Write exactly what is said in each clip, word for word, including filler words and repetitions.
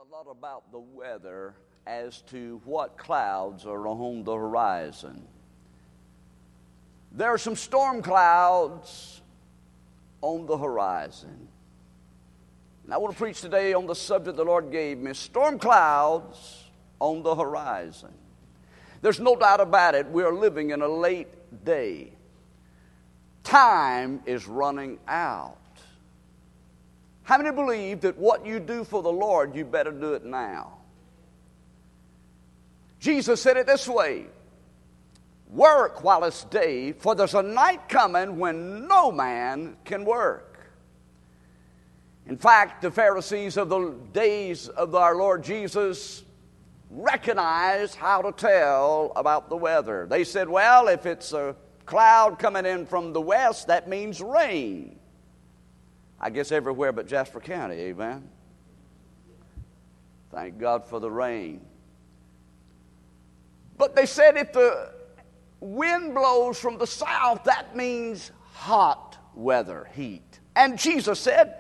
a lot about the weather as to what clouds are on the horizon. There are some storm clouds on the horizon. And I want to preach today on the subject the Lord gave me, storm clouds on the horizon. There's no doubt about it, we are living in a late day. Time is running out. How many believe that what you do for the Lord, you better do it now? Jesus said it this way, work while it's day, for there's a night coming when no man can work. In fact, the Pharisees of the days of our Lord Jesus recognized how to tell about the weather. They said, well, if it's a cloud coming in from the west, that means rain. I guess everywhere but Jasper County, amen? Thank God for the rain. But they said if the wind blows from the south, that means hot weather, heat. And Jesus said,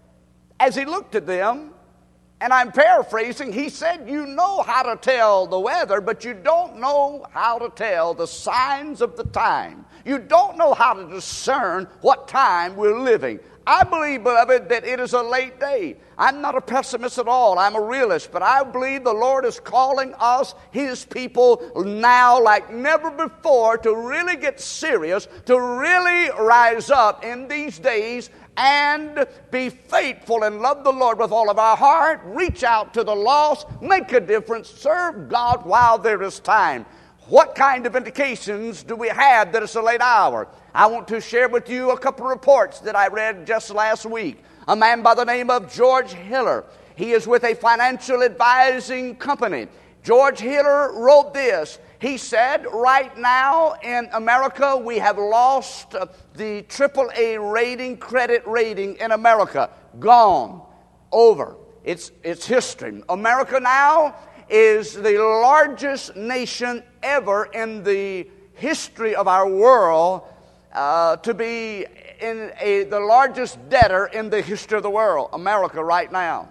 as he looked at them, and I'm paraphrasing, he said, you know how to tell the weather, but you don't know how to tell the signs of the time. You don't know how to discern what time we're living. I believe, beloved, that it is a late day. I'm not a pessimist at all. I'm a realist. But I believe the Lord is calling us, His people, now like never before to really get serious, to really rise up in these days and be faithful and love the Lord with all of our heart, reach out to the lost, make a difference, serve God while there is time. What kind of indications do we have that it's a late hour? I want to share with you a couple of reports that I read just last week. A man by the name of George Hiller. He is with a financial advising company. George Hiller wrote this. He said, right now in America, we have lost the triple A rating, credit rating in America. Gone. Over. It's, it's history. America now is the largest nation ever in the history of our world uh, to be in a, the largest debtor in the history of the world, America right now.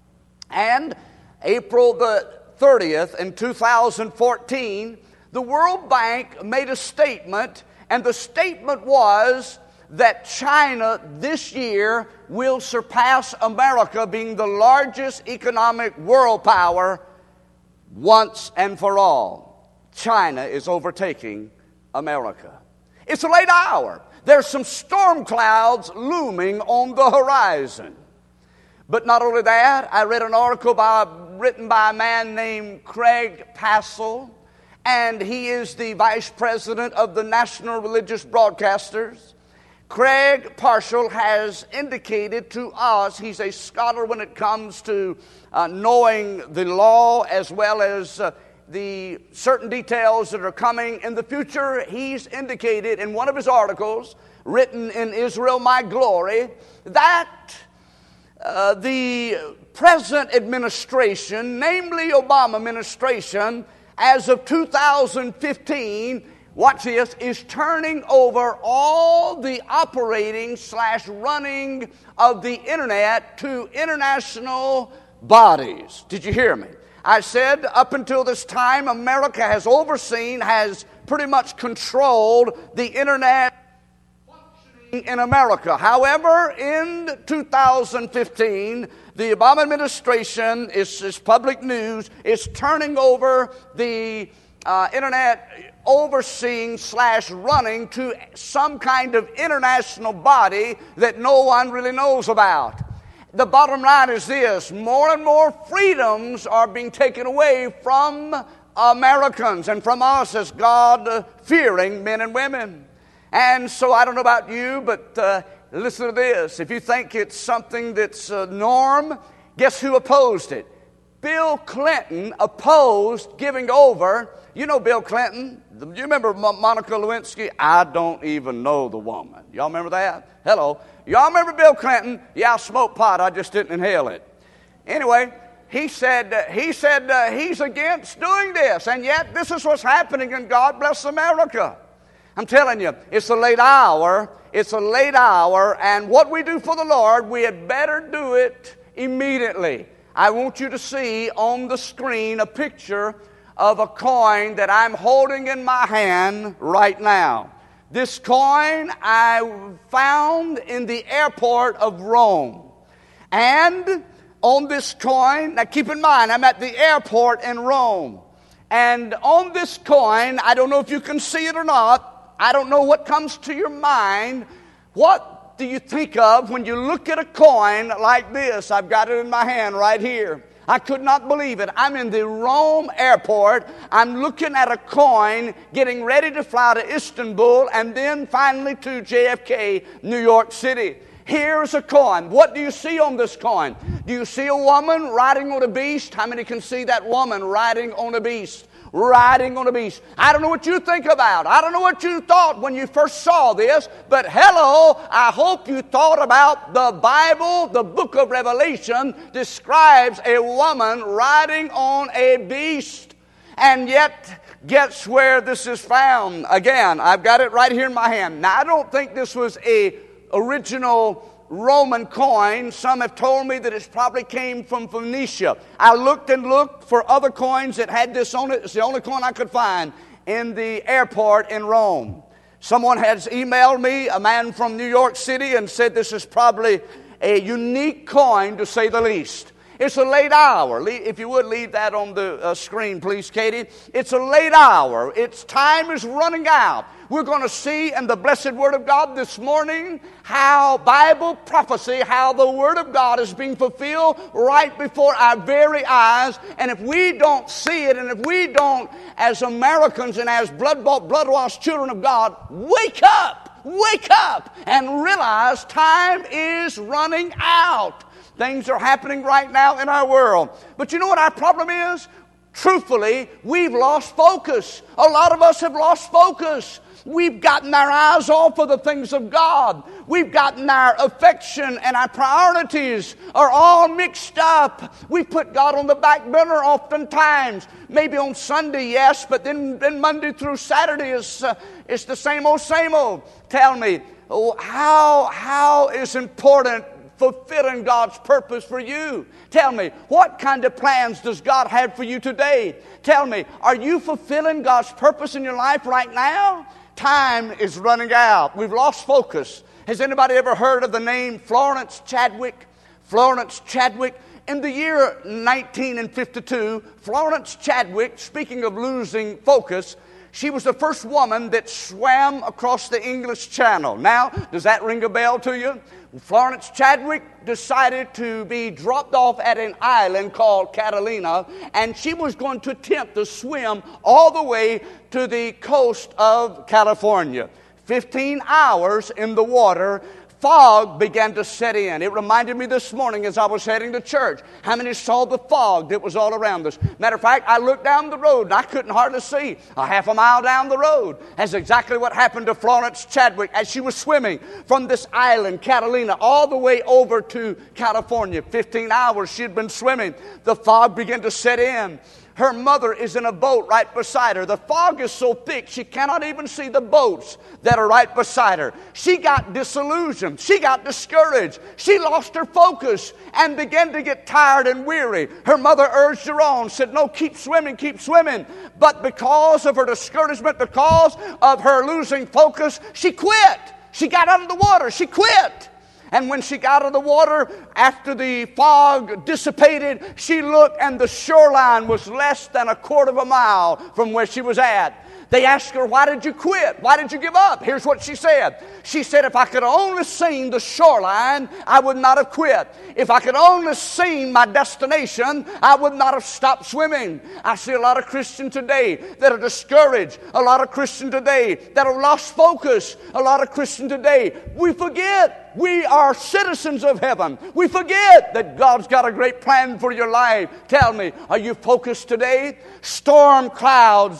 And April the thirtieth in two thousand fourteen, the World Bank made a statement, and the statement was that China this year will surpass America being the largest economic world power once and for all. China is overtaking America. It's a late hour. There's some storm clouds looming on the horizon. But not only that, I read an article by, written by a man named Craig Passel, and he is the vice president of the National Religious Broadcasters. Craig Passel has indicated to us, he's a scholar when it comes to uh, knowing the law as well as uh, the certain details that are coming in the future. He's indicated in one of his articles, written in Israel My Glory, that uh, the present administration, namely Obama administration, as of two thousand fifteen, watch this, is turning over all the operating slash running of the internet to international bodies. Did you hear me? I said up until this time, America has overseen, has pretty much controlled the internet functioning in America. However, in two thousand fifteen, the Obama administration, is, is public news, is turning over the uh, internet overseeing slash running to some kind of international body that no one really knows about. The bottom line is this: more and more freedoms are being taken away from Americans and from us as God-fearing men and women. And so I don't know about you, but uh, listen to this. If you think it's something that's a norm, guess who opposed it? Bill Clinton opposed giving over. You know Bill Clinton. Do you remember Monica Lewinsky? I don't even know the woman. Y'all remember that? Hello. Y'all remember Bill Clinton? Yeah, I smoked pot. I just didn't inhale it. Anyway, he said uh, he said uh, he's against doing this, and yet this is what's happening, and God bless America. I'm telling you, it's a late hour. It's a late hour, and what we do for the Lord, we had better do it immediately. I want you to see on the screen a picture of a coin that I'm holding in my hand right now. This coin I found in the airport of Rome. And on this coin, now keep in mind, I'm at the airport in Rome. And on this coin, I don't know if you can see it or not. I don't know what comes to your mind. What do you think of when you look at a coin like this? I've got it in my hand right here. I could not believe it. I'm in the Rome airport. I'm looking at a coin, getting ready to fly to Istanbul, and then finally to J F K, New York City. Here's a coin. What do you see on this coin? Do you see a woman riding on a beast? How many can see that woman riding on a beast? Riding on a beast. I don't know what you think about. I don't know what you thought when you first saw this, but hello, I hope you thought about the Bible. The book of Revelation describes a woman riding on a beast. And yet, guess where this is found? Again, I've got it right here in my hand. Now, I don't think this was a original Roman coin. Some have told me that it probably came from Phoenicia. I looked and looked for other coins that had this on it. It's the only coin I could find in the airport in Rome. Someone has emailed me, a man from New York City, and said this is probably a unique coin, to say the least. It's a late hour. If you would, leave that on the uh, screen, please, Katie. It's a late hour. Its time is running out. We're going to see in the blessed Word of God this morning how Bible prophecy, how the Word of God is being fulfilled right before our very eyes. And if we don't see it, and if we don't, as Americans and as blood-bought, blood-washed children of God, wake up, wake up, and realize time is running out. Things are happening right now in our world. But you know what our problem is? Truthfully, we've lost focus. A lot of us have lost focus. We've gotten our eyes off of the things of God. We've gotten our affection and our priorities are all mixed up. We put God on the back burner oftentimes. Maybe on Sunday, yes, but then, then Monday through Saturday is uh, it's the same old, same old. Tell me, oh, how how is important fulfilling God's purpose for you? Tell me, what kind of plans does God have for you today? Tell me, are you fulfilling God's purpose in your life right now? Time is running out. We've lost focus. Has anybody ever heard of the name Florence Chadwick? Florence Chadwick. In the year nineteen fifty-two, Florence Chadwick, speaking of losing focus, she was the first woman that swam across the English Channel. Now, does that ring a bell to you? Florence Chadwick decided to be dropped off at an island called Catalina, and she was going to attempt to swim all the way to the coast of California. Fifteen hours in the water. Fog began to set in. It reminded me this morning as I was heading to church. How many saw the fog that was all around us? Matter of fact, I looked down the road and I couldn't hardly see a half a mile down the road. That's exactly what happened to Florence Chadwick as she was swimming from this island, Catalina, all the way over to California. Fifteen hours she had been swimming. The fog began to set in. Her mother is in a boat right beside her. The fog is so thick she cannot even see the boats that are right beside her. She got disillusioned. She got discouraged. She lost her focus and began to get tired and weary. Her mother urged her on, said, no, keep swimming, keep swimming. But because of her discouragement, because of her losing focus, she quit. She got out of the water. She quit. And when she got out of the water, after the fog dissipated, she looked and the shoreline was less than a quarter of a mile from where she was at. They asked her, why did you quit? Why did you give up? Here's what she said. She said, if I could only seen the shoreline, I would not have quit. If I could only seen my destination, I would not have stopped swimming. I see a lot of Christians today that are discouraged. A lot of Christians today that have lost focus. A lot of Christians today, we forget we are citizens of heaven. We forget that God's got a great plan for your life. Tell me, are you focused today? Storm clouds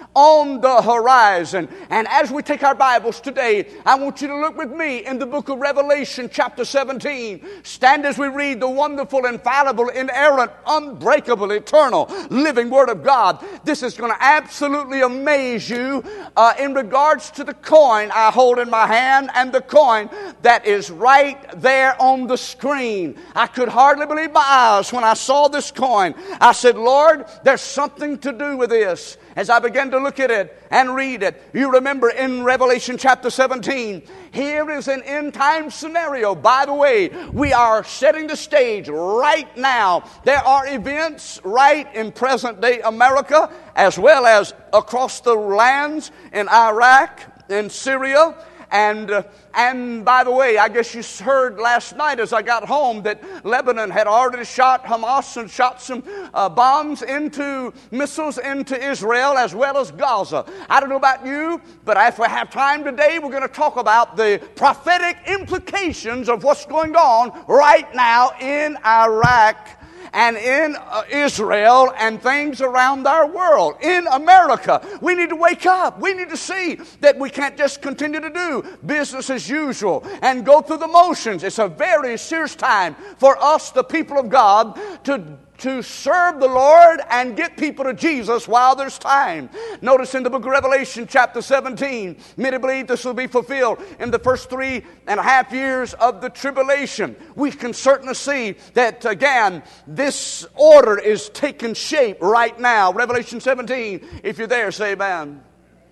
on the horizon. And as we take our Bibles today, I want you to look with me in the book of Revelation chapter seventeen. Stand as we read the wonderful, infallible, inerrant, unbreakable, eternal, living Word of God. This is going to absolutely amaze you uh, in regards to the coin I hold in my hand and the coin that is right there on the screen. I could hardly believe my eyes when I saw this coin. I said, Lord, there's something to do with this. As I began to look at it and read it, you remember in Revelation chapter seventeen, here is an end time scenario. By the way, we are setting the stage right now. There are events right in present day America, as well as across the lands in Iraq, in Syria. And uh, and by the way, I guess you heard last night as I got home that Lebanon had already shot Hamas and shot some uh, bombs into, missiles into Israel as well as Gaza. I don't know about you, but if we have time today, we're going to talk about the prophetic implications of what's going on right now in Iraq and in uh, Israel and things around our world. In America, we need to wake up. We need to see that we can't just continue to do business as usual and go through the motions. It's a very serious time for us, the people of God, to to serve the Lord and get people to Jesus while there's time. Notice in the book of Revelation chapter seventeen, many believe this will be fulfilled in the first three and a half years of the tribulation. We can certainly see that, again, this order is taking shape right now. Revelation seventeen, if you're there, say amen.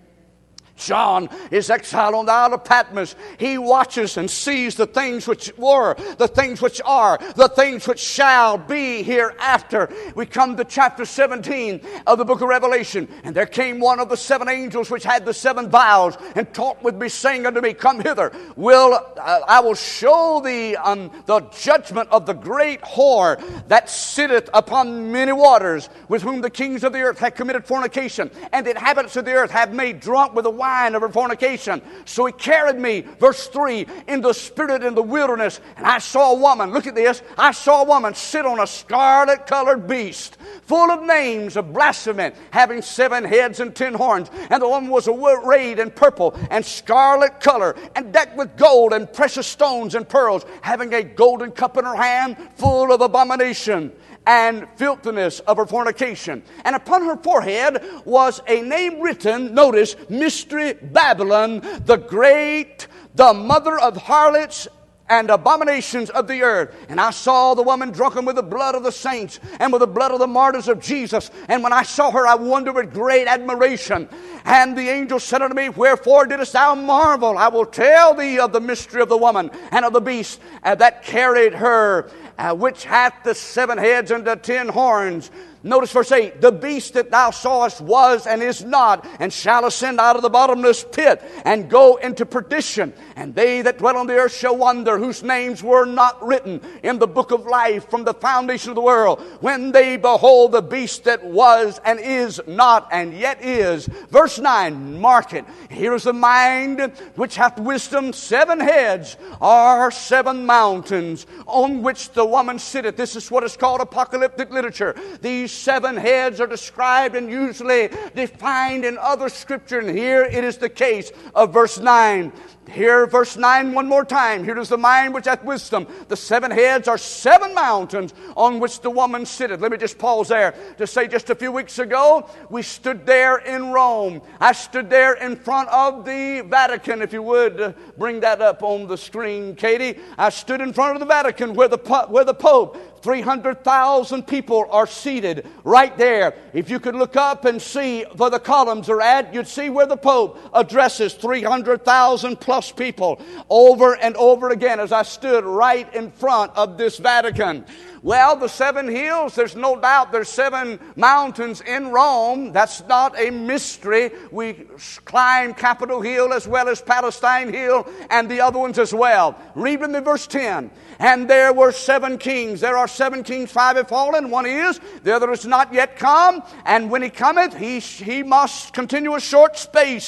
John is exiled on the Isle of Patmos. He watches and sees the things which were, the things which are, the things which shall be hereafter. We come to chapter seventeen of the book of Revelation. And there came one of the seven angels which had the seven vials, and talked with me, saying unto me, Come hither. Will uh, I will show thee um, the judgment of the great whore that sitteth upon many waters, with whom the kings of the earth have committed fornication, and the inhabitants of the earth have made drunk with the wine of her fornication. So he carried me, verse three, in the spirit in the wilderness, and I saw a woman, look at this, I saw a woman sit on a scarlet colored beast, full of names of blasphemy, having seven heads and ten horns. And the woman was arrayed in purple and scarlet color, and decked with gold and precious stones and pearls, having a golden cup in her hand, full of abomination and filthiness of her fornication. And upon her forehead was a name written, notice, Mystery Babylon, the great, the mother of harlots and abominations of the earth. And I saw the woman drunken with the blood of the saints and with the blood of the martyrs of Jesus. And when I saw her, I wondered with great admiration. And the angel said unto me, Wherefore didst thou marvel? I will tell thee of the mystery of the woman and of the beast uh, that carried her, uh, which hath the seven heads and the ten horns. Notice verse eight, the beast that thou sawest was and is not, and shall ascend out of the bottomless pit, and go into perdition. And they that dwell on the earth shall wonder, whose names were not written in the book of life from the foundation of the world, when they behold the beast that was and is not, and yet is. Verse nine, mark it. Here is the mind which hath wisdom. Seven heads are seven mountains, on which the woman sitteth. This is what is called apocalyptic literature. These seven heads are described and usually defined in other scripture, and here it is the case of verse nine. Here, verse nine, one more time. Here is the mind which hath wisdom. The seven heads are seven mountains on which the woman sitteth. Let me just pause there to say, just a few weeks ago, we stood there in Rome. I stood there in front of the Vatican. If you would uh, bring that up on the screen, Katie. I stood in front of the Vatican where the, where the Pope, three hundred thousand people are seated right there. If you could look up and see where the columns are at, you'd see where the Pope addresses three hundred thousand plus people over and over again as I stood right in front of this Vatican. Well, the seven hills, there's no doubt there's seven mountains in Rome. That's not a mystery. We climb Capitol Hill as well as Palestine Hill and the other ones as well. Read with me verse ten. And there were seven kings. There are seven kings, five have fallen, one is, the other is not yet come. And when he cometh, he, he must continue a short space.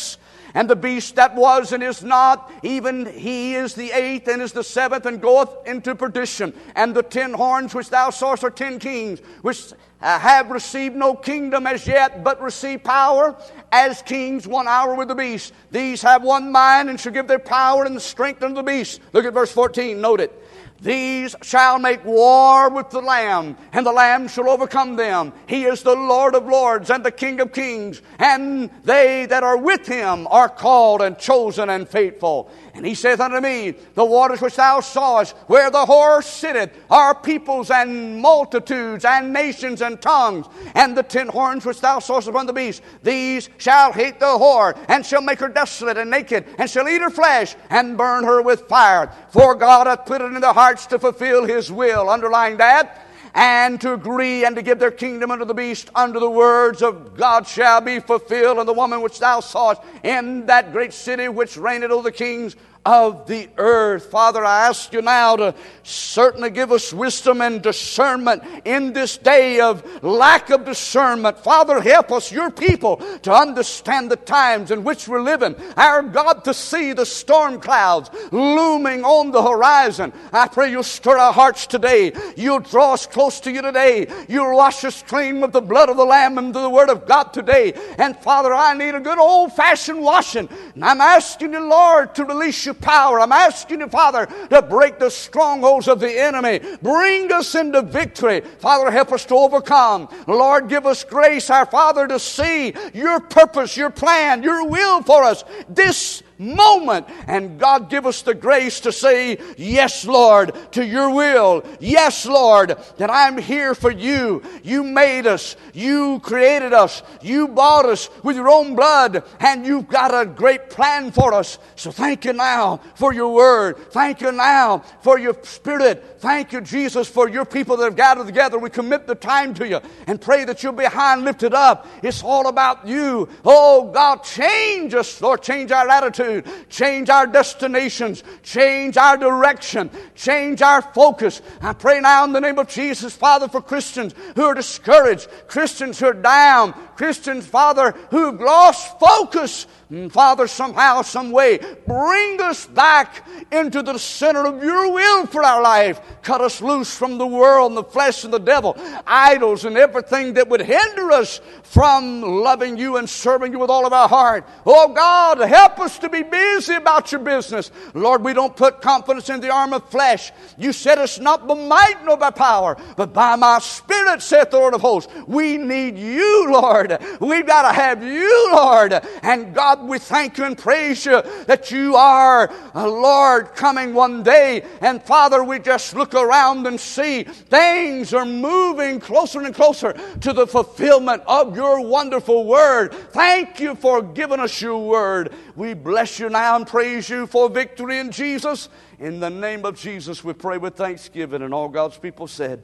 And the beast that was and is not, even he is the eighth and is the seventh, and goeth into perdition. And the ten horns which thou sawest are ten kings, which uh, have received no kingdom as yet, but receive power as kings one hour with the beast. These have one mind, and shall give their power and the strength unto the beast. Look at verse fourteen, note it. These shall make war with the Lamb, and the Lamb shall overcome them. He is the Lord of lords and the King of kings, and they that are with him are called and chosen and faithful. And he saith unto me, the waters which thou sawest, where the whore sitteth, are peoples and multitudes and nations and tongues. And the ten horns which thou sawest upon the beast, these shall hate the whore, and shall make her desolate and naked, and shall eat her flesh, and burn her with fire. For God hath put it in their hearts to fulfill his will. Underlying that, and to agree and to give their kingdom unto the beast, under the words of God shall be fulfilled. And the woman which thou sawest in that great city which reigneth over the kings of the earth. Father, I ask you now to certainly give us wisdom and discernment in this day of lack of discernment. Father, help us, your people, to understand the times in which we're living. Our God, to see the storm clouds looming on the horizon. I pray you'll stir our hearts today. You'll draw us close to you today. You'll wash us clean with the blood of the Lamb and the Word of God today. And Father, I need a good old-fashioned washing. And I'm asking you, Lord, to release your power. I'm asking you, Father, to break the strongholds of the enemy. Bring us into victory. Father, help us to overcome. Lord, give us grace, our Father, to see your purpose, your plan, your will for us this moment. And God, give us the grace to say, yes, Lord, to your will. Yes, Lord, that I'm here for you. You made us. You created us. You bought us with your own blood. And you've got a great plan for us. So thank you now for your word. Thank you now for your spirit. Thank you, Jesus, for your people that have gathered together. We commit the time to you and pray that you'll be high and lifted up. It's all about you. Oh, God, change us, Lord. Change our attitude. Change our destinations. Change our direction. Change our focus. I pray now in the name of Jesus, Father, for Christians who are discouraged, Christians who are down, Christians, Father, who've lost focus. And Father, somehow, some way, bring us back into the center of your will for our life. Cut us loose from the world and the flesh and the devil, idols and everything that would hinder us from loving you and serving you with all of our heart. Oh God, help us to be busy about your business. Lord, we don't put confidence in the arm of flesh. You said it's not by might nor by power, but by my Spirit, saith the Lord of hosts. We need you, Lord. We've got to have you, Lord. And God, we thank you and praise you that you are, uh, Lord, coming one day. And Father, we just look around and see things are moving closer and closer to the fulfillment of your wonderful word. Thank you for giving us your word. We bless you now and praise you for victory in Jesus. In the name of Jesus, we pray with thanksgiving. And all God's people said,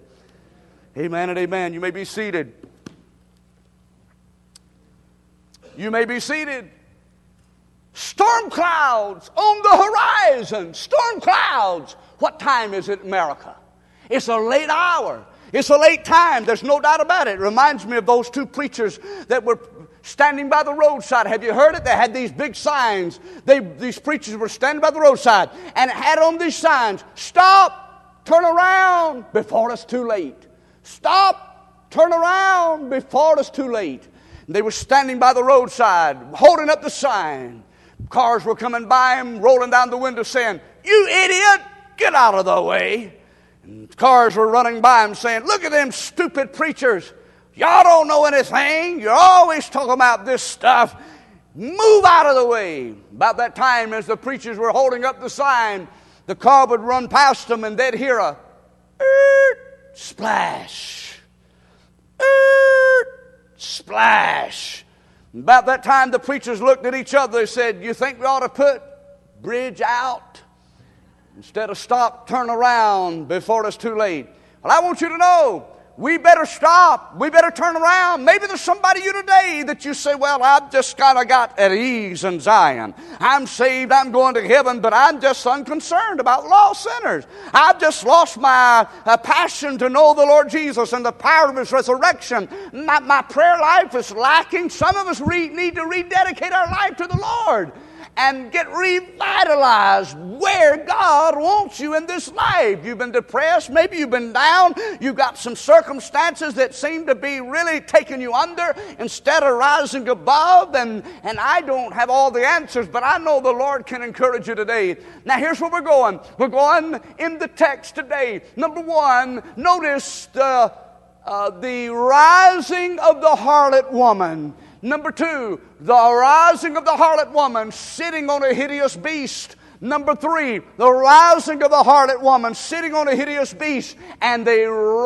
amen and amen. You may be seated. You may be seated. Storm clouds on the horizon. Storm clouds. What time is it in America? It's a late hour. It's a late time. There's no doubt about it. It reminds me of those two preachers that were standing by the roadside. Have you heard it? They had these big signs. They, these preachers were standing by the roadside and had on these signs, stop, turn around before it's too late. Stop, turn around before it's too late. And they were standing by the roadside, holding up the sign. Cars were coming by him, rolling down the window saying, you idiot, get out of the way. And cars were running by him saying, look at them stupid preachers. Y'all don't know anything. You're always talking about this stuff. Move out of the way. About that time, as the preachers were holding up the sign, the car would run past them and they'd hear a er, splash. Er, splash. About that time, the preachers looked at each other and said, you think we ought to put bridge out? Instead of stop, turn around before it's too late. Well, I want you to know, we better stop. We better turn around. Maybe there's somebody you today that you say, well, I've just kind of got at ease in Zion. I'm saved, I'm going to heaven, but I'm just unconcerned about lost sinners. I've just lost my uh, passion to know the Lord Jesus and the power of His resurrection. My, my prayer life is lacking. Some of us re- need to rededicate our life to the Lord and get revitalized where God wants you in this life. You've been depressed, maybe you've been down, you've got some circumstances that seem to be really taking you under instead of rising above, and, and I don't have all the answers, but I know the Lord can encourage you today. Now here's where we're going. We're going in the text today. Number one, notice the, uh, the rising of the harlot woman. Number two, the rising of the harlot woman sitting on a hideous beast. Number three, the rising of the harlot woman sitting on a hideous beast. And they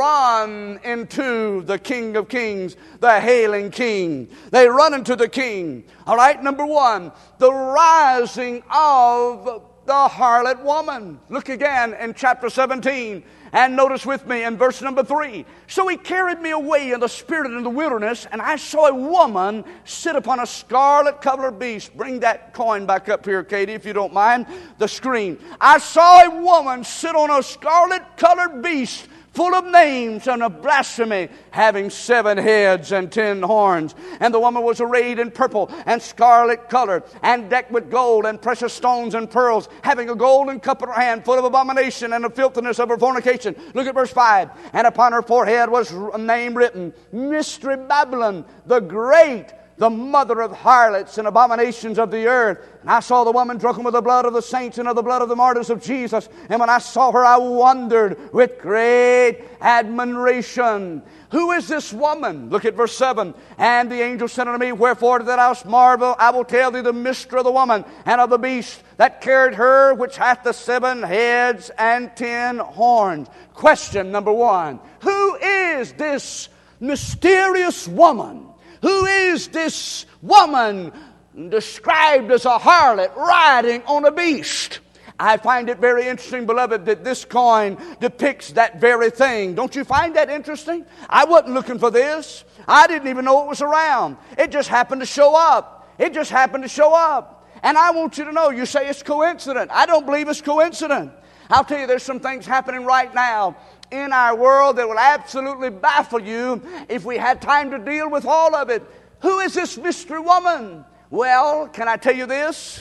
run into the King of Kings, the hailing King. They run into the King. All right, number one, the rising of the harlot woman. Look again in chapter seventeen. And notice with me in verse number three. So he carried me away in the spirit in the wilderness, and I saw a woman sit upon a scarlet-colored beast. Bring that coin back up here, Katie, if you don't mind, the screen. I saw a woman sit on a scarlet-colored beast, full of names and of blasphemy, having seven heads and ten horns. And the woman was arrayed in purple and scarlet color, and decked with gold and precious stones and pearls, having a golden cup in her hand, full of abomination and the filthiness of her fornication. Look at verse five. And upon her forehead was a name written, Mystery Babylon, the Great, the mother of harlots and abominations of the earth. And I saw the woman drunken with the blood of the saints and of the blood of the martyrs of Jesus. And when I saw her, I wondered with great admiration. Who is this woman? Look at verse seven. And the angel said unto me, Wherefore that thou marvel, I will tell thee the mystery of the woman and of the beast that carried her, which hath the seven heads and ten horns. Question number one. Who is this mysterious woman? Who is this woman described as a harlot riding on a beast? I find it very interesting, beloved, that this coin depicts that very thing. Don't you find that interesting? I wasn't looking for this. I didn't even know it was around. It just happened to show up. It just happened to show up. And I want you to know, you say it's coincident. I don't believe it's coincident. I'll tell you, there's some things happening right now in our world that will absolutely baffle you if we had time to deal with all of it. Who is this mystery woman? Well, can I tell you this?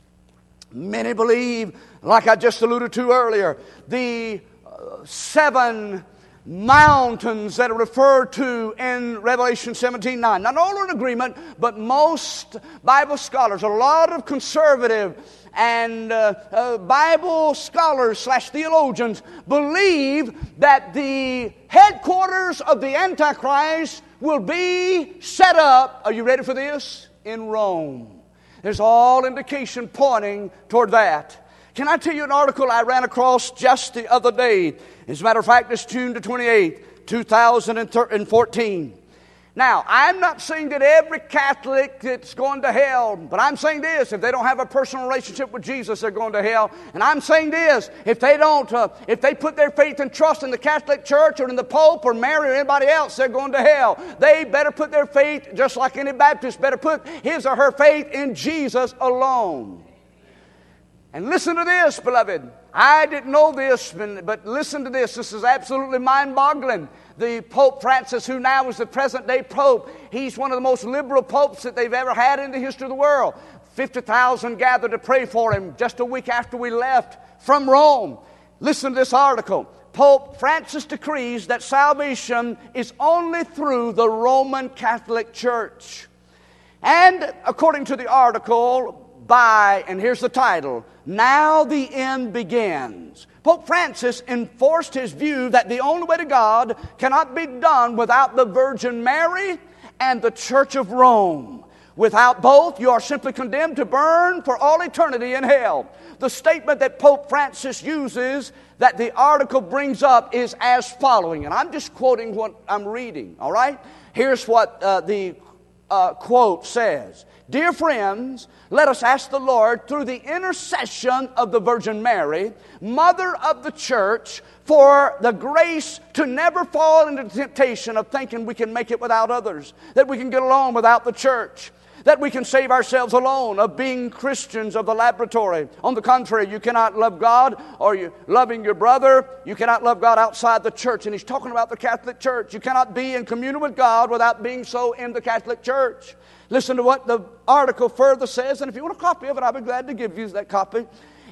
Many believe, like I just alluded to earlier, the uh, seven mountains that are referred to in Revelation seventeen nine. Not all are in agreement, but most Bible scholars, a lot of conservative and uh, uh, Bible scholars slash theologians believe that the headquarters of the Antichrist will be set up, are you ready for this? In Rome. There's all indication pointing toward that. Can I tell you an article I ran across just the other day? As a matter of fact, it's June the twenty-eighth, two thousand fourteen. Now, I'm not saying that every Catholic that's going to hell, but I'm saying this, if they don't have a personal relationship with Jesus, they're going to hell. And I'm saying this, if they don't, uh, if they put their faith and trust in the Catholic Church or in the Pope or Mary or anybody else, they're going to hell. They better put their faith, just like any Baptist, better put his or her faith in Jesus alone. And listen to this, beloved. I didn't know this, but listen to this. This is absolutely mind-boggling. The Pope Francis, who now is the present-day Pope, he's one of the most liberal popes that they've ever had in the history of the world. fifty thousand gathered to pray for him just a week after we left from Rome. Listen to this article. Pope Francis decrees that salvation is only through the Roman Catholic Church. And according to the article, by, and here's the title, Now the End Begins. Pope Francis enforced his view that the only way to God cannot be done without the Virgin Mary and the Church of Rome. Without both, you are simply condemned to burn for all eternity in hell. The statement that Pope Francis uses that the article brings up is as following, and I'm just quoting what I'm reading, all right? Here's what uh, the uh, quote says, "Dear friends, let us ask the Lord through the intercession of the Virgin Mary, Mother of the Church, for the grace to never fall into the temptation of thinking we can make it without others, that we can get along without the church, that we can save ourselves alone, of being Christians of the laboratory. On the contrary, you cannot love God or you loving your brother. You cannot love God outside the church." And he's talking about the Catholic Church. You cannot be in communion with God without being so in the Catholic Church. Listen to what the article further says, and if you want a copy of it, I'll be glad to give you that copy.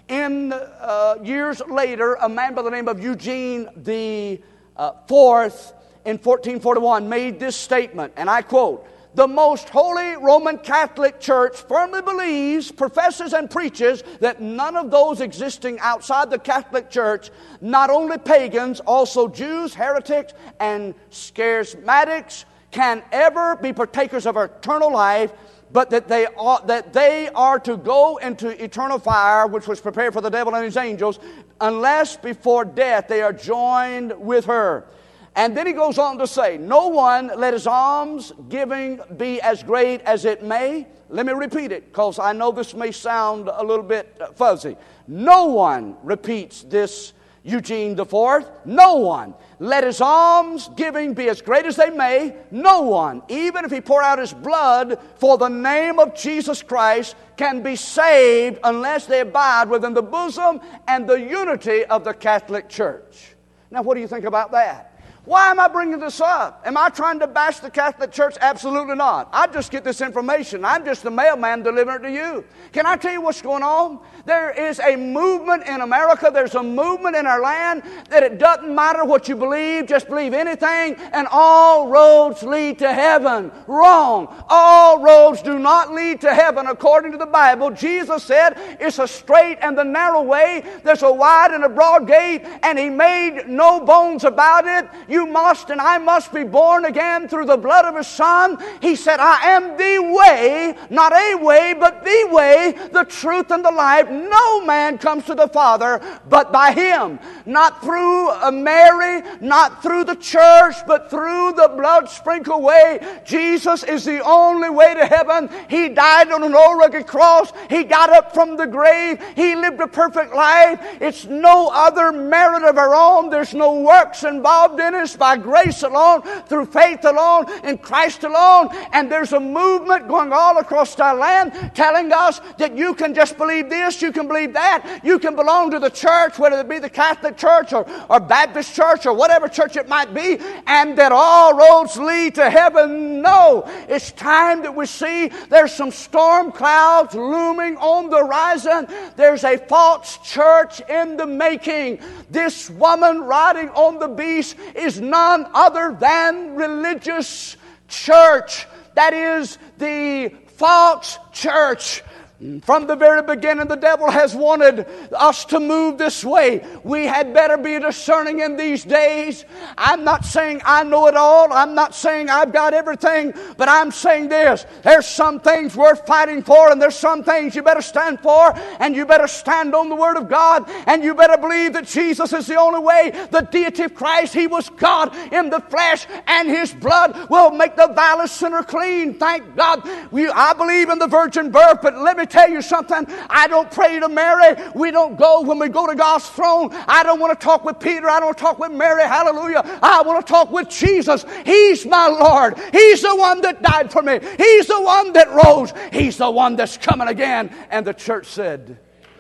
In uh, years later, a man by the name of Eugene the uh, Fourth in fourteen forty-one made this statement, and I quote, "The most holy Roman Catholic Church firmly believes, professes, and preaches that none of those existing outside the Catholic Church, not only pagans, also Jews, heretics, and schismatics, can ever be partakers of eternal life, but that they are, that they are to go into eternal fire, which was prepared for the devil and his angels, unless before death they are joined with her." And then he goes on to say, "No one, let his alms giving be as great as it may." Let me repeat it, because I know this may sound a little bit fuzzy. No one, repeats this Eugene the Fourth, no one, let his alms giving be as great as they may, no one, even if he pour out his blood for the name of Jesus Christ, can be saved unless they abide within the bosom and the unity of the Catholic Church. Now, what do you think about that? Why am I bringing this up? Am I trying to bash the Catholic Church? Absolutely not. I just get this information. I'm just the mailman delivering it to you. Can I tell you what's going on? There is a movement in America. There's a movement in our land that it doesn't matter what you believe. Just believe anything and all roads lead to heaven. Wrong. All roads do not lead to heaven according to the Bible. Jesus said it's a straight and the narrow way. There's a wide and a broad gate, and He made no bones about it. You must and I must be born again through the blood of His Son. He said, "I am the way," not a way, but the way, the truth, and the life. No man comes to the Father but by Him. Not through a Mary, not through the church, but through the blood-sprinkled way. Jesus is the only way to heaven. He died on an old rugged cross. He got up from the grave. He lived a perfect life. It's no other merit of our own. There's no works involved in it. It's by grace alone, through faith alone, in Christ alone. And there's a movement going all across our land telling us that you can just believe this, you can believe that, you can belong to the church, whether it be the Catholic Church or, or Baptist Church or whatever church it might be, and that all roads lead to heaven. No, it's time that we see there's some storm clouds looming on the horizon. There's a false church in the making. This woman riding on the beast is none other than religious church. That is the false church. From the very beginning, the devil has wanted us to move this way. We had better be discerning in these days. I'm not saying I know it all. I'm not saying I've got everything. But I'm saying this. There's some things worth fighting for, and there's some things you better stand for, and you better stand on the Word of God, and you better believe that Jesus is the only way. The deity of Christ, He was God in the flesh, and His blood will make the vilest sinner clean. Thank God. We, I believe in the virgin birth, but let me tell you something. I don't pray to Mary. We don't go when we go to God's throne. I don't want to talk with Peter. I don't talk with Mary. Hallelujah. I want to talk with Jesus. He's my Lord. He's the one that died for me. He's the one that rose. He's the one that's coming again. And the church said,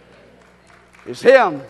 it's Him.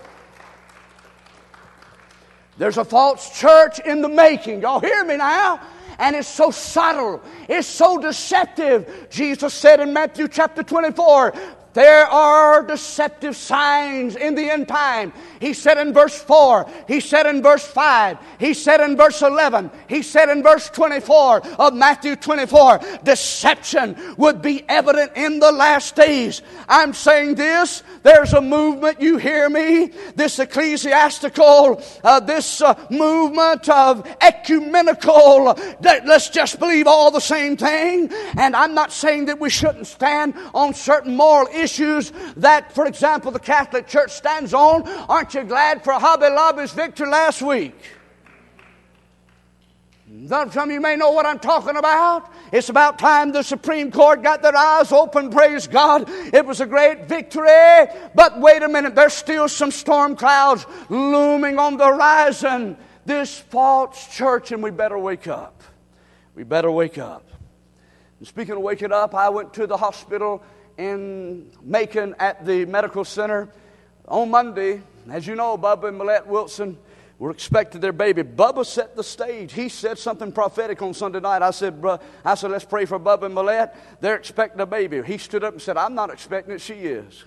There's a false church in the making. Y'all hear me now? And it's so subtle. It's so deceptive. Jesus said in Matthew chapter twenty-four, there are deceptive signs in the end time. He said in verse four. He said in verse five. He said in verse eleven. He said in verse twenty-four of Matthew twenty-four. Deception would be evident in the last days. I'm saying this. There's a movement, you hear me? This ecclesiastical, uh, this uh, movement of ecumenical, that let's just believe all the same thing. And I'm not saying that we shouldn't stand on certain moral issues that, for example, the Catholic Church stands on. Aren't you glad for Hobby Lobby's victory last week? Some of you may know what I'm talking about. It's about time the Supreme Court got their eyes open, praise God. It was a great victory. But wait a minute, there's still some storm clouds looming on the horizon. This false church, and we better wake up. We better wake up. And speaking of waking up, I went to the hospital in Macon at the medical center on Monday. As you know, Bubba and Millette Wilson were expecting their baby. Bubba set the stage. He said something prophetic on Sunday night. I said, Bruh, I said, let's pray for Bubba and Millette. They're expecting a baby. He stood up and said, I'm not expecting it. She is.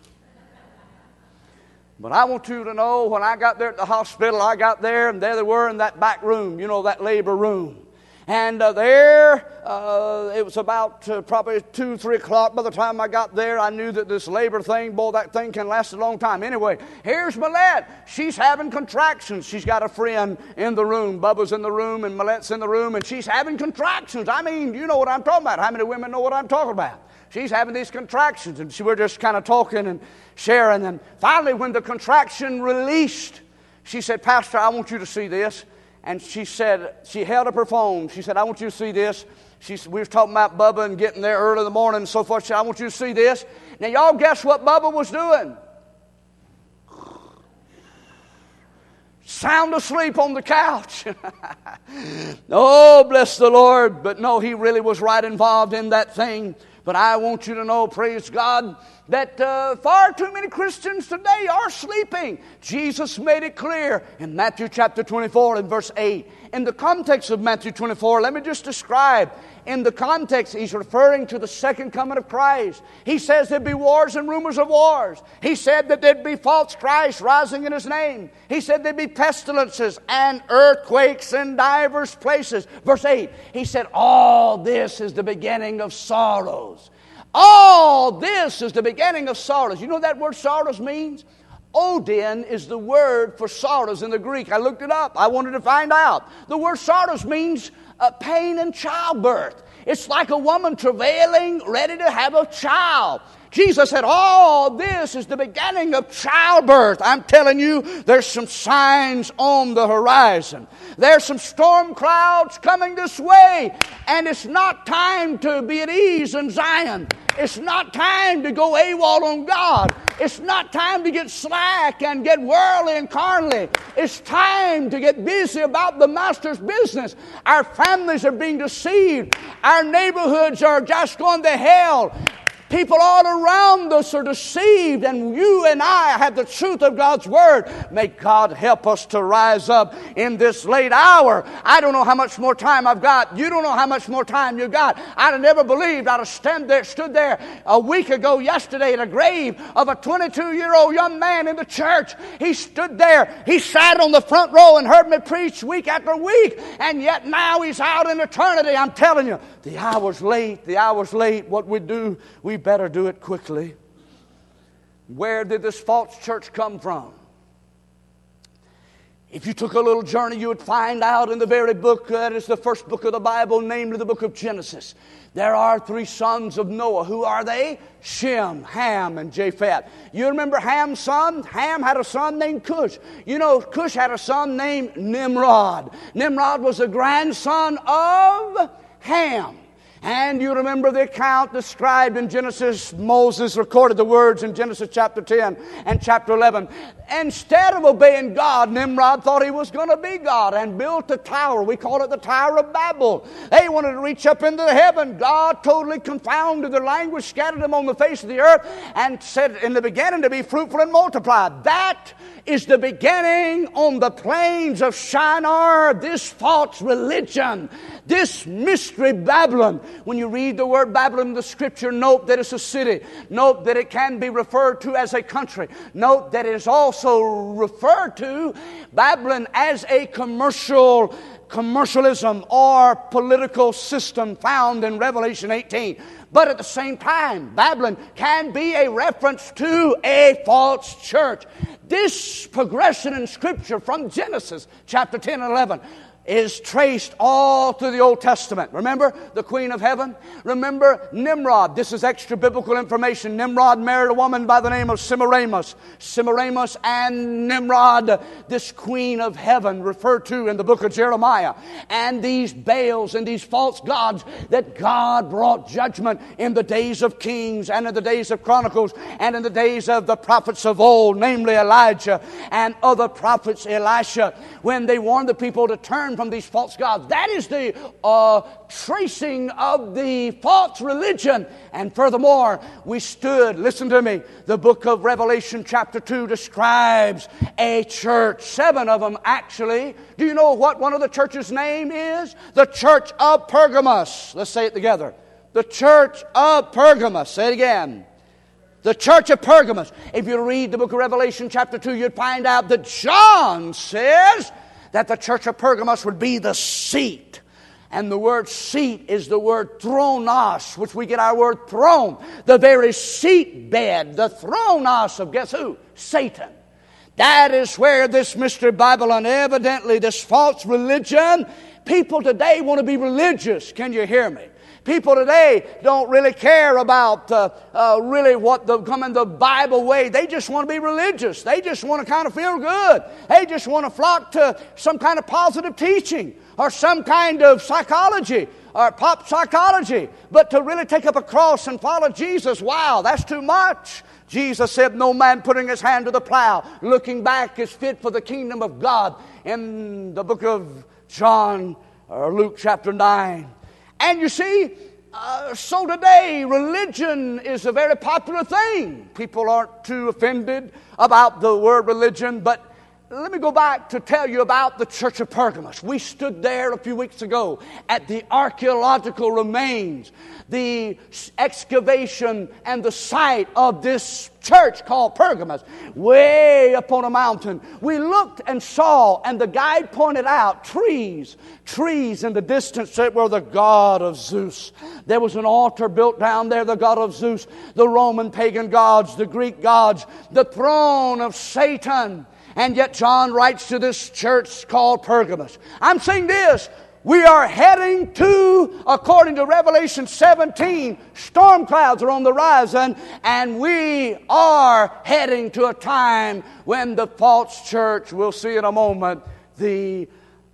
But I want you to know, when I got there at the hospital, I got there, and there they were in that back room, you know, that labor room. And uh, there, uh, it was about uh, probably two, three o'clock. By the time I got there, I knew that this labor thing, boy, that thing can last a long time. Anyway, here's Millette. She's having contractions. She's got a friend in the room. Bubba's in the room, and Millette's in the room, and she's having contractions. I mean, you know what I'm talking about. How many women know what I'm talking about? She's having these contractions, and she, we're just kind of talking and sharing. And finally, when the contraction released, she said, Pastor, I want you to see this. And she said, she held up her phone. She said, I want you to see this. She, we were talking about Bubba and getting there early in the morning and so forth. She said, I want you to see this. Now, y'all guess what Bubba was doing? Sound asleep on the couch. Oh, bless the Lord. But no, he really was right involved in that thing. But I want you to know, praise God, that uh, far too many Christians today are sleeping. Jesus made it clear in Matthew chapter twenty-four and verse eight. In the context of Matthew twenty-four, let me just describe. In the context, he's referring to the second coming of Christ. He says there'd be wars and rumors of wars. He said that there'd be false Christ rising in His name. He said there'd be pestilences and earthquakes in divers places. Verse eight, he said, all this is the beginning of sorrows. All this is the beginning of sorrows. You know what that word sorrows means? Odin is the word for sorrows in the Greek. I looked it up. I wanted to find out. The word sorrows means uh, pain and childbirth. It's like a woman travailing, ready to have a child. Jesus said, all this is the beginning of childbirth. I'm telling you, there's some signs on the horizon. There's some storm clouds coming this way. And it's not time to be at ease in Zion. It's not time to go AWOL on God. It's not time to get slack and get worldly and carnally. It's time to get busy about the Master's business. Our families are being deceived. Our neighborhoods are just going to hell. People all around us are deceived, and you and I have the truth of God's Word. May God help us to rise up in this late hour. I don't know how much more time I've got. You don't know how much more time you got. I'd have never believed I'd have stand there, stood there a week ago yesterday at a grave of a twenty-two-year-old young man in the church. He stood there. He sat on the front row and heard me preach week after week, and yet now he's out in eternity. I'm telling you, the hour's late. The hour's late. What we do, we better do it quickly. Where did this false church come from? If you took a little journey, you would find out in the very book that is the first book of the Bible, namely the book of Genesis. There are three sons of Noah. Who are they? Shem, Ham, and Japheth. You remember Ham's son? Ham had a son named Cush. You know, Cush had a son named Nimrod. Nimrod was a grandson of Ham. And you remember the account described in Genesis. Moses recorded the words in Genesis chapter ten and chapter eleven. Instead of obeying God, Nimrod thought he was going to be God and built a tower. We call it the Tower of Babel. They wanted to reach up into heaven. God totally confounded their language, scattered them on the face of the earth, and said in the beginning to be fruitful and multiply. That is the beginning on the plains of Shinar, this false religion, this mystery Babylon. When you read the word Babylon in the Scripture, note that it's a city. Note that it can be referred to as a country. Note that it is also referred to, Babylon, as a commercial commercialism or political system found in Revelation eighteen. But at the same time, Babylon can be a reference to a false church. This progression in Scripture from Genesis chapter ten and eleven is traced all through the Old Testament. Remember the Queen of Heaven? Remember Nimrod. This is extra biblical information. Nimrod married a woman by the name of Semiramis. Semiramis and Nimrod, this Queen of Heaven, referred to in the book of Jeremiah. And these Baals and these false gods that God brought judgment in the days of Kings and in the days of Chronicles and in the days of the prophets of old, namely Elijah and other prophets, Elisha, when they warned the people to turn from these false gods. That is the uh, tracing of the false religion. And furthermore, we stood, listen to me, the book of Revelation chapter two describes a church, seven of them actually. Do you know what one of the church's name is? The Church of Pergamos. Let's say it together. The Church of Pergamos. Say it again. The Church of Pergamos. If you read the book of Revelation chapter two, you'd find out that John says that the Church of Pergamos would be the seat. And the word seat is the word thronos, which we get our word throne. The very seat bed, the thronos of guess who? Satan. That is where this Mystery Babylon, evidently this false religion, people today want to be religious. Can you hear me? People today don't really care about uh, uh, really what the coming the Bible way. They just want to be religious. They just want to kind of feel good. They just want to flock to some kind of positive teaching or some kind of psychology or pop psychology. But to really take up a cross and follow Jesus, wow, that's too much. Jesus said, no man putting his hand to the plow, looking back is fit for the kingdom of God, in the book of John or Luke chapter nine. And you see, uh, so today, religion is a very popular thing. People aren't too offended about the word religion, but let me go back to tell you about the Church of Pergamos. We stood there a few weeks ago at the archaeological remains, the excavation and the site of this church called Pergamos, way up on a mountain. We looked and saw, and the guide pointed out trees, trees in the distance that were the god of Zeus. There was an altar built down there, the god of Zeus, the Roman pagan gods, the Greek gods, the throne of Satan. And yet John writes to this church called Pergamos. I'm saying this. We are heading to, according to Revelation seventeen, storm clouds are on the horizon, and we are heading to a time when the false church, we'll see in a moment, the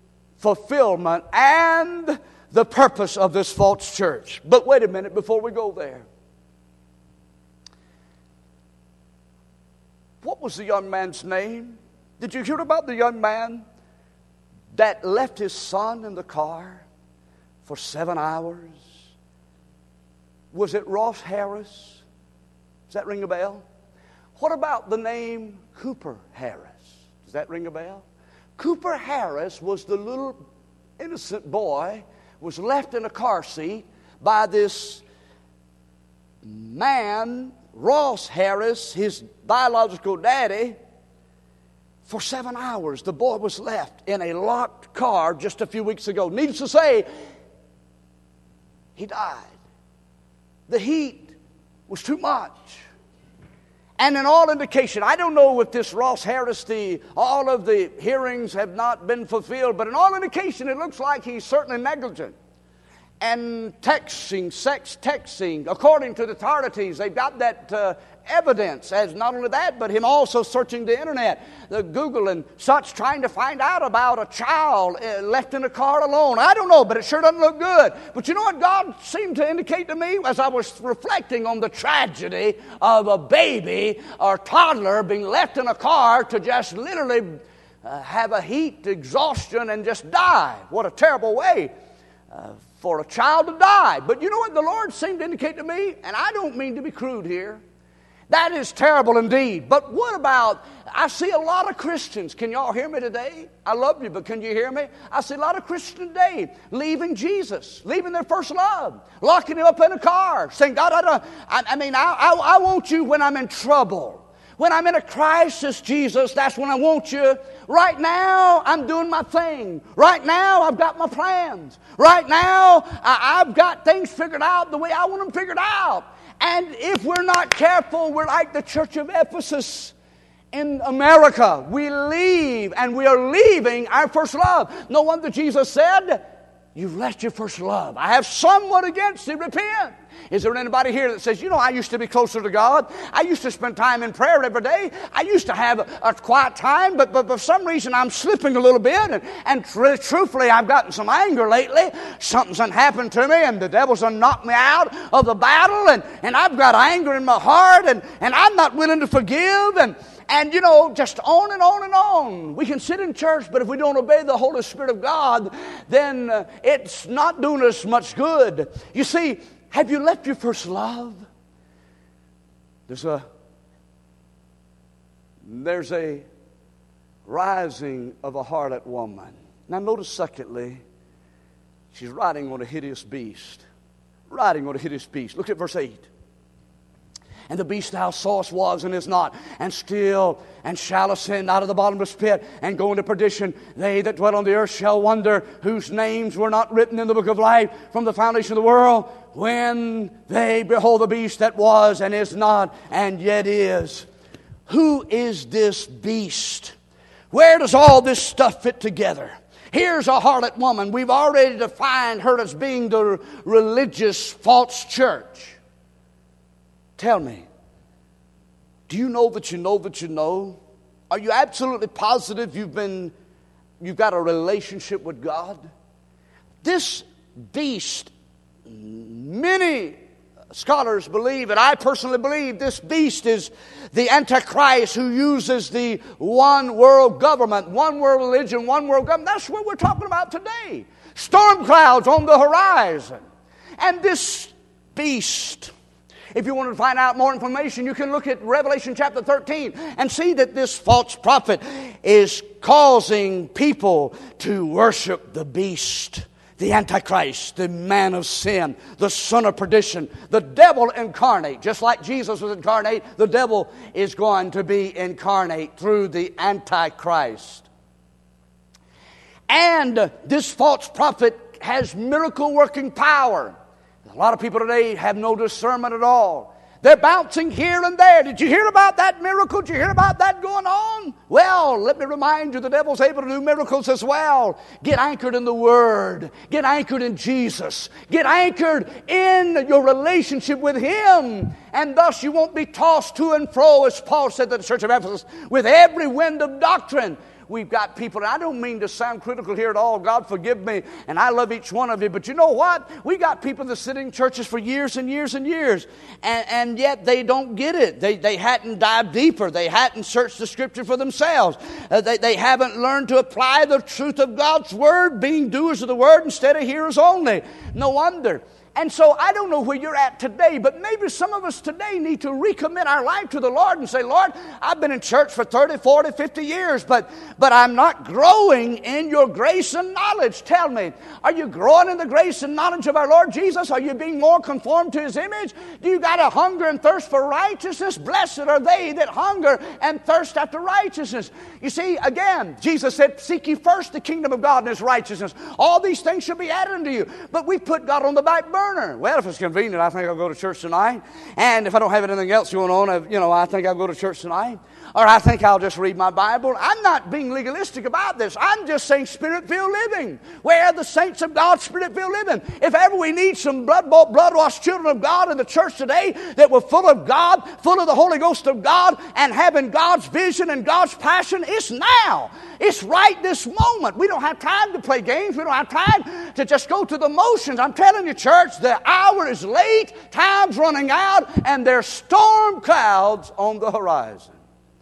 fulfillment and the purpose of this false church. But wait a minute before we go there. What was the young man's name? Did you hear about the young man that left his son in the car for seven hours? Was it Ross Harris? Does that ring a bell? What about the name Cooper Harris? Does that ring a bell? Cooper Harris was the little innocent boy, was left in a car seat by this man, Ross Harris, his biological daddy. For seven hours, the boy was left in a locked car just a few weeks ago. Needless to say, he died. The heat was too much. And in all indication, I don't know if this Ross Harris, the, all of the hearings have not been fulfilled, but in all indication, it looks like he's certainly negligent. And texting, sex texting, according to the authorities, they've got that uh, evidence as not only that, but him also searching the internet, the Google and such, trying to find out about a child uh, left in a car alone. I don't know, but it sure doesn't look good. But you know what God seemed to indicate to me as I was reflecting on the tragedy of a baby or toddler being left in a car to just literally uh, have a heat exhaustion and just die. What a terrible way uh, for a child to die. But you know what the Lord seemed to indicate to me? And I don't mean to be crude here. That is terrible indeed. But what about, I see a lot of Christians. Can y'all hear me today? I love you, but can you hear me? I see a lot of Christians today leaving Jesus, leaving their first love, locking him up in a car, saying, God, I don't, I, I mean, I, I, I want you when I'm in trouble. When I'm in a crisis, Jesus, that's when I want you. Right now, I'm doing my thing. Right now, I've got my plans. Right now, I, I've got things figured out the way I want them figured out. And if we're not careful, we're like the church of Ephesus. in America, we leave and we are leaving our first love. No wonder Jesus said, you've left your first love. I have somewhat against thee, repent. Is there anybody here that says, you know, I used to be closer to God. I used to spend time in prayer every day. I used to have a, a quiet time, but, but for some reason I'm slipping a little bit. And, and tr- truthfully, I've gotten some anger lately. Something's done happened to me, and the devil's done knocked me out of the battle. And, and I've got anger in my heart, and, and I'm not willing to forgive. And, and, you know, just on and on and on. We can sit in church, but if we don't obey the Holy Spirit of God, then uh, it's not doing us much good. You see, have you left your first love? There's a there's a rising of a harlot woman. Now notice secondly, she's riding on a hideous beast. Riding on a hideous beast. Look at verse eight. And the beast thou sawest was and is not, and still and shall ascend out of the bottomless pit and go into perdition. They that dwell on the earth shall wonder, whose names were not written in the book of life from the foundation of the world, when they behold the beast that was and is not and yet is. Who is this beast? Where does all this stuff fit together? Here's a harlot woman. We've already defined her as being the religious false church. Tell me, do you know that you know that you know? Are you absolutely positive you've been, you've got a relationship with God? This beast, many scholars believe, and I personally believe, this beast is the Antichrist who uses the one world government, one world religion, one world government. That's what we're talking about today. Storm clouds on the horizon. And this beast, if you want to find out more information, you can look at Revelation chapter thirteen and see that this false prophet is causing people to worship the beast, the Antichrist, the man of sin, the son of perdition, the devil incarnate. Just like Jesus was incarnate, the devil is going to be incarnate through the Antichrist. And this false prophet has miracle working power. A lot of people today have no discernment at all. They're bouncing here and there. Did you hear about that miracle? Did you hear about that going on? Well, let me remind you, the devil's able to do miracles as well. Get anchored in the Word. Get anchored in Jesus. Get anchored in your relationship with Him. And thus you won't be tossed to and fro, as Paul said to the church of Ephesus, with every wind of doctrine. We've got people, and I don't mean to sound critical here at all. God forgive me, and I love each one of you. But you know what? We got people that sit in churches for years and years and years, and, and yet they don't get it. They, they hadn't dived deeper. They hadn't searched the Scripture for themselves. Uh, they, they haven't learned to apply the truth of God's Word, being doers of the Word instead of hearers only. No wonder. And so I don't know where you're at today, but maybe some of us today need to recommit our life to the Lord and say, Lord, I've been in church for thirty, forty, fifty years, but, but I'm not growing in your grace and knowledge. Tell me, are you growing in the grace and knowledge of our Lord Jesus? Are you being more conformed to His image? Do you got a hunger and thirst for righteousness? Blessed are they that hunger and thirst after righteousness. You see, again, Jesus said, seek ye first the kingdom of God and His righteousness. All these things shall be added unto you. But we put God on the back burner. Well, if it's convenient, I think I'll go to church tonight. And if I don't have anything else going on, you know, I think I'll go to church tonight. Or I think I'll just read my Bible. I'm not being legalistic about this. I'm just saying Spirit-filled living. Where are the saints of God Spirit-filled living? If ever we need some blood-bought, blood-washed children of God in the church today that were full of God, full of the Holy Ghost of God, and having God's vision and God's passion, it's now. It's right this moment. We don't have time to play games. We don't have time to just go through the motions. I'm telling you, church, the hour is late, time's running out, and there's storm clouds on the horizon.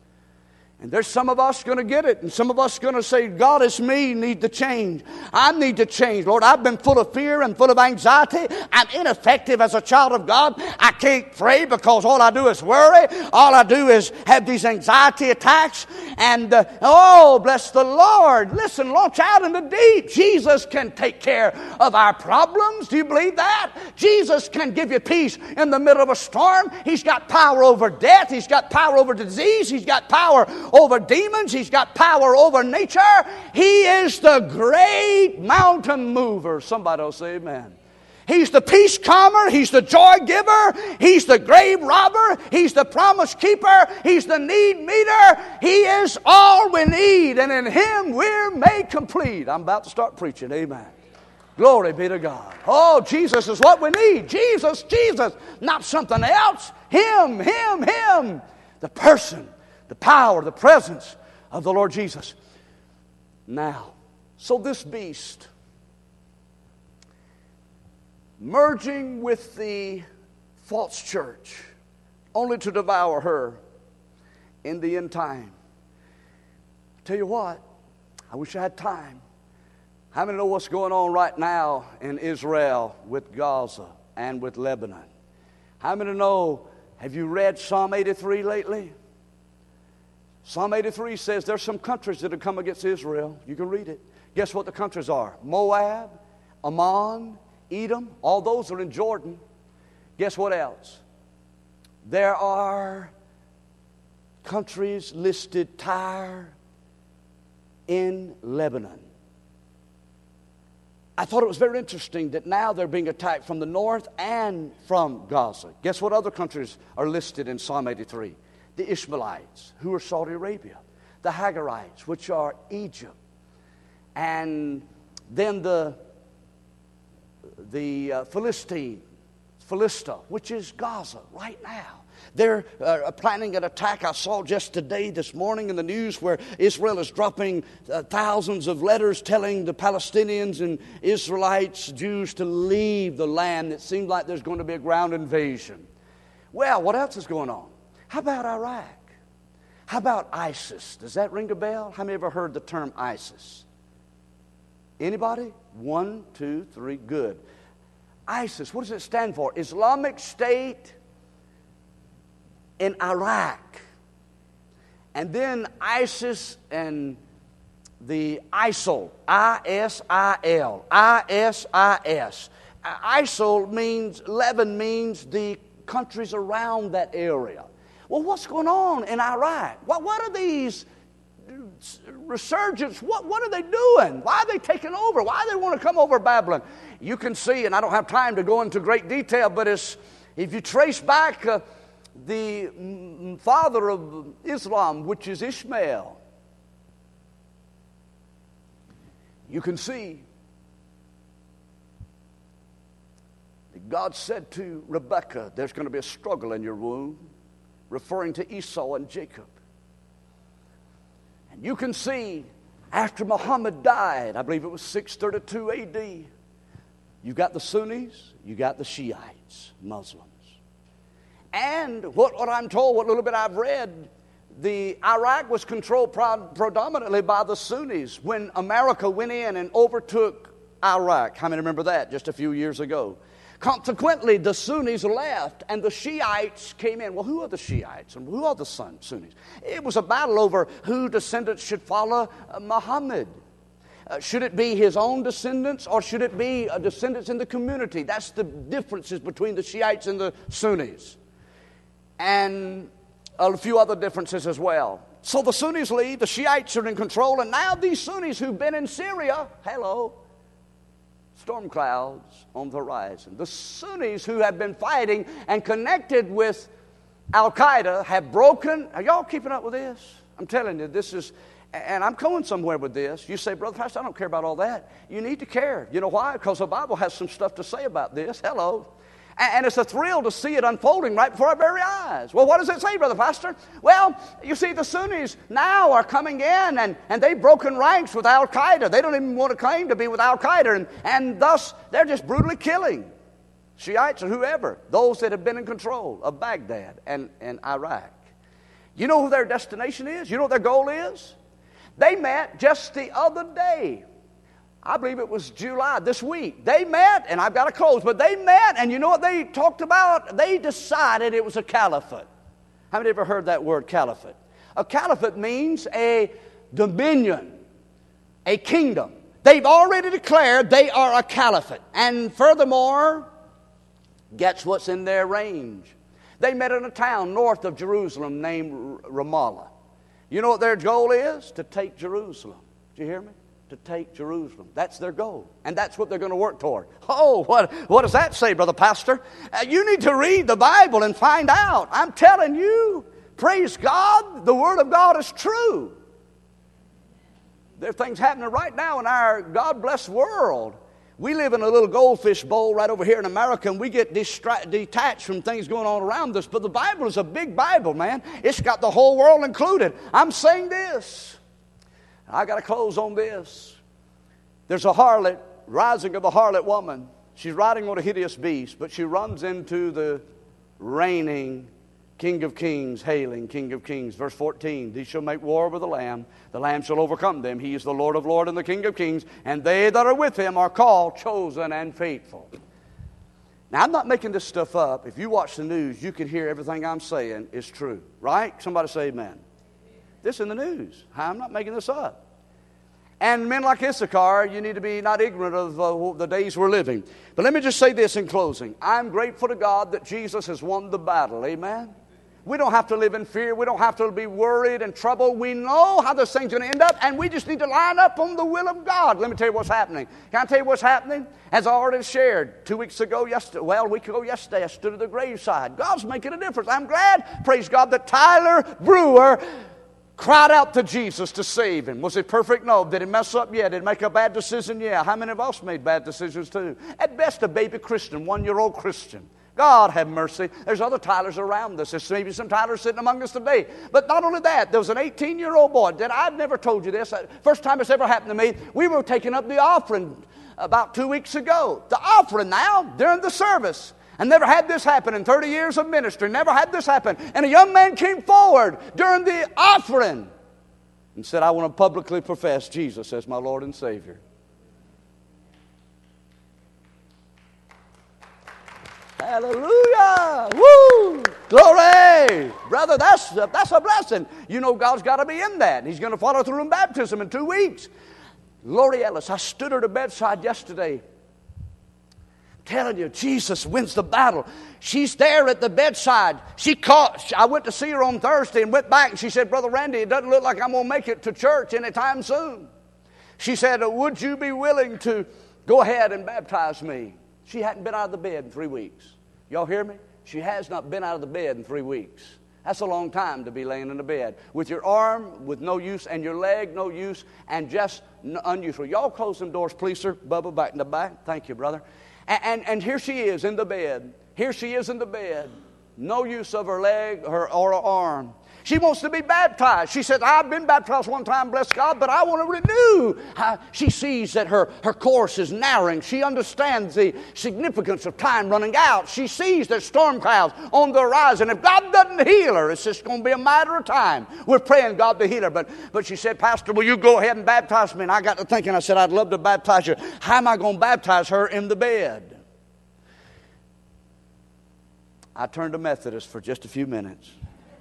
And there's some of us going to get it. And some of us going to say, God, it's me, need to change. I need to change. Lord, I've been full of fear and full of anxiety. I'm ineffective as a child of God. I can't pray because all I do is worry. All I do is have these anxiety attacks. And, uh, oh, bless the Lord. Listen, launch out in the deep. Jesus can take care of our problems. Do you believe that? Jesus can give you peace in the middle of a storm. He's got power over death. He's got power over disease. He's got power over demons. He's got power over nature. He is the great mountain mover. Somebody will say amen. He's the peace calmer. He's the joy giver. He's the grave robber. He's the promise keeper. He's the need meter. He is all we need. And in Him we're made complete. I'm about to start preaching. Amen. Glory be to God. Oh, Jesus is what we need. Jesus, Jesus. Not something else. Him, Him, Him. The person, the power, the presence of the Lord Jesus. Now, so this beast, merging with the false church, only to devour her in the end time. Tell you what, I wish I had time. How many know what's going on right now in Israel with Gaza and with Lebanon? How many know, have you read Psalm eighty-three lately? Psalm eighty-three says there's some countries that have come against Israel. You can read it. Guess what the countries are? Moab, Ammon, Edom, all those are in Jordan. Guess what else? There are countries listed, Tyre in Lebanon. I thought it was very interesting that now they're being attacked from the north and from Gaza. Guess what other countries are listed in Psalm eighty-three? The Ishmaelites, who are Saudi Arabia. The Hagarites, which are Egypt. And then the the uh, Philistine, Philistia, which is Gaza right now. They're uh, planning an attack. I saw just today, this morning in the news, where Israel is dropping uh, thousands of letters telling the Palestinians and Israelites, Jews, to leave the land. It seems like there's going to be a ground invasion. Well, what else is going on? How about Iraq? How about ISIS? Does that ring a bell? How many ever heard the term ISIS? Anybody? One, two, three, good. ISIS, what does it stand for? Islamic State in Iraq. And then ISIS and the ISIL, I S I L, I S I S. ISIL means, Lebanon means the countries around that area. Well, what's going on in Iraq? What, what are these resurgence? What, what are they doing? Why are they taking over? Why do they want to come over Babylon? You can see, and I don't have time to go into great detail, but it's, if you trace back uh, the father of Islam, which is Ishmael, you can see that God said to Rebekah, there's going to be a struggle in your womb, referring to Esau and Jacob. And you can see after Muhammad died, I believe it was six thirty-two A D, you got the Sunnis, you got the Shiites, Muslims. And what, what I'm told, what little bit I've read, the Iraq was controlled pro- predominantly by the Sunnis when America went in and overtook Iraq. How many remember that just a few years ago? Consequently, the Sunnis left and the Shiites came in. Well, who are the Shiites and who are the Sunnis? It was a battle over who descendants should follow uh, Muhammad. Uh, should it be his own descendants or should it be uh, descendants in the community? That's the differences between the Shiites and the Sunnis. And a few other differences as well. So the Sunnis leave, the Shiites are in control, and now these Sunnis who've been in Syria, hello, storm clouds on the horizon. The Sunnis who have been fighting and connected with Al-Qaeda have broken. Are y'all keeping up with this? I'm telling you, this is, and I'm going somewhere with this. You say, Brother Pastor, I don't care about all that. You need to care. You know why? Because the Bible has some stuff to say about this. Hello. And it's a thrill to see it unfolding right before our very eyes. Well, what does it say, Brother Pastor? Well, you see, the Sunnis now are coming in, and, and they've broken ranks with Al-Qaeda. They don't even want to claim to be with Al-Qaeda, and, and thus they're just brutally killing Shiites or whoever, those that have been in control of Baghdad and, and Iraq. You know who their destination is? You know what their goal is? They met just the other day. I believe it was July, this week. They met, and I've got to close, but they met, and you know what they talked about? They decided it was a caliphate. How many ever heard that word, caliphate? A caliphate means a dominion, a kingdom. They've already declared they are a caliphate. And furthermore, guess what's in their range? They met in a town north of Jerusalem named Ramallah. You know what their goal is? To take Jerusalem. Did you hear me? to take Jerusalem. That's their goal. And that's what they're going to work toward. Oh, what, what does that say, Brother Pastor? Uh, you need to read the Bible and find out. I'm telling you, praise God, the Word of God is true. There are things happening right now in our God-blessed world. We live in a little goldfish bowl right over here in America, and we get distra- detached from things going on around us. But the Bible is a big Bible, man. It's got the whole world included. I'm saying this. I got to close on this. There's a harlot, rising of a harlot woman. She's riding on a hideous beast, but she runs into the reigning King of Kings, hailing King of Kings. Verse fourteen, these shall make war with the Lamb. The Lamb shall overcome them. He is the Lord of lords and the King of Kings. And they that are with him are called, chosen, and faithful. Now, I'm not making this stuff up. If you watch the news, you can hear everything I'm saying is true. Right? Somebody say amen. This is in the news. I'm not making this up. And men like Issachar, you need to be not ignorant of uh, the days we're living. But let me just say this in closing. I'm grateful to God that Jesus has won the battle. Amen? We don't have to live in fear. We don't have to be worried and troubled. We know how this thing's going to end up, and we just need to line up on the will of God. Let me tell you what's happening. Can I tell you what's happening? As I already shared, two weeks ago, yesterday, well, a week ago yesterday, I stood at the graveside. God's making a difference. I'm glad, praise God, that Tyler Brewer cried out to Jesus to save him. Was it perfect? No. Did he mess up? Yeah. Did he make a bad decision? Yeah. How many of us made bad decisions too? At best, a baby Christian, one-year-old Christian. God have mercy. There's other Tylers around us. There's maybe some Tylers sitting among us today. But not only that, there was an eighteen-year-old boy that I've never told you this. First time it's ever happened to me. We were taking up the offering about two weeks ago. The offering now, during the service. I never had this happen in thirty years of ministry. Never had this happen. And a young man came forward during the offering and said, I want to publicly profess Jesus as my Lord and Savior. Hallelujah! Woo! Glory! Brother, that's, that's a blessing. You know God's got to be in that. He's going to follow through in baptism in two weeks. Lori Ellis, I stood at her bedside yesterday. Telling you, Jesus wins the battle. She's there at the bedside. She caught, I went to see her on Thursday and went back and she said, Brother Randy, it doesn't look like I'm going to make it to church anytime soon. She said, would you be willing to go ahead and baptize me? She hadn't been out of the bed in three weeks. Y'all hear me? She has not been out of the bed in three weeks. That's a long time to be laying in the bed. With your arm with no use and your leg no use and just unuseful. Y'all close them doors, please, sir. Bubba, back in the back. Thank you, brother. And, and, and here she is in the bed. Here she is in the bed. No use of her leg her, or her arm. She wants to be baptized. She says, I've been baptized one time, bless God, but I want to renew. Uh, she sees that her, her course is narrowing. She understands the significance of time running out. She sees there's storm clouds on the horizon. If God doesn't heal her, it's just going to be a matter of time. We're praying God to heal her. But, but she said, Pastor, will you go ahead and baptize me? And I got to thinking, I said, I'd love to baptize you. How am I going to baptize her in the bed? I turned to Methodist for just a few minutes.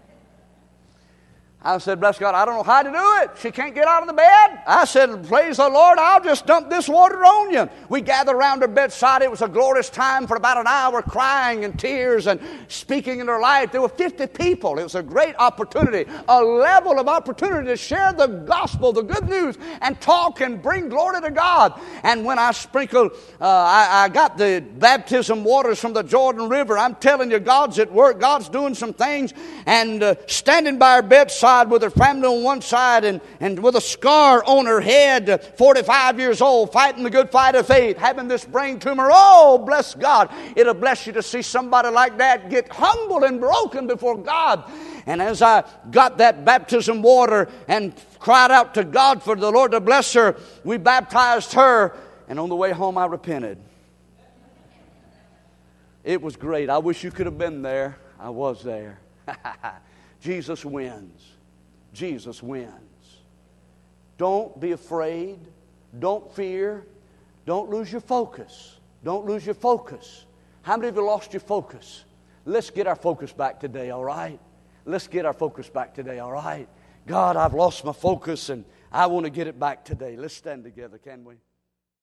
I said, bless God, I don't know how to do it. She can't get out of the bed. I said, praise the Lord, I'll just dump this water on you. We gathered around her bedside. It was a glorious time for about an hour, crying and tears and speaking in her life. There were fifty people. It was a great opportunity, a level of opportunity to share the gospel, the good news, and talk and bring glory to God. And when I sprinkled, uh, I, I got the baptism waters from the Jordan River. I'm telling you, God's at work. God's doing some things. And uh, standing by her bedside, with her family on one side and, and with a scar on her head, forty-five years old, fighting the good fight of faith, having this brain tumor. Oh, bless God. It'll bless you to see somebody like that get humble and broken before God. And as I got that baptism water and cried out to God for the Lord to bless her, we baptized her. And on the way home, I repented. It was great. I wish you could have been there. I was there. Jesus wins. Jesus wins. Don't be afraid. Don't fear. Don't lose your focus. Don't lose your focus. How many of you lost your focus? Let's get our focus back today, all right? Let's get our focus back today, all right? God, I've lost my focus and I want to get it back today. Let's stand together, can we?